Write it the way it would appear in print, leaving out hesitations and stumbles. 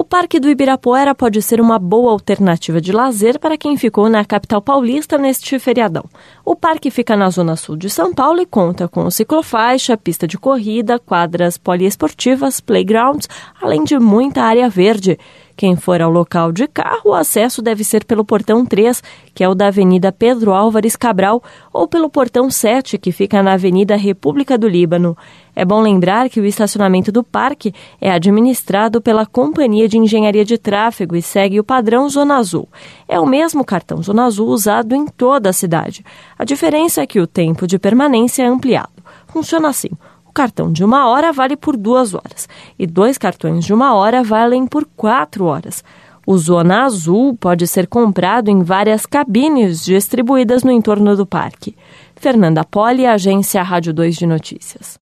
Parque do Ibirapuera pode ser uma boa alternativa de lazer para quem ficou na capital paulista neste feriadão. O parque fica na zona sul de São Paulo e conta com ciclofaixa, pista de corrida, quadras poliesportivas, playgrounds, além de muita área verde. Quem for ao local de carro, o acesso deve ser pelo Portão 3, que é o da Avenida Pedro Álvares Cabral, ou pelo Portão 7, que fica na Avenida República do Líbano. É bom lembrar que o estacionamento do parque é administrado pela Companhia de Engenharia de Tráfego e segue o padrão Zona Azul. É o mesmo cartão Zona Azul usado em toda a cidade. A diferença é que o tempo de permanência é ampliado. Funciona assim. O cartão de 1 hora vale por 2 horas e 2 cartões de 1 hora valem por 4 horas. O Zona Azul pode ser comprado em várias cabines distribuídas no entorno do parque. Fernanda Poli, Agência Rádio 2 de Notícias.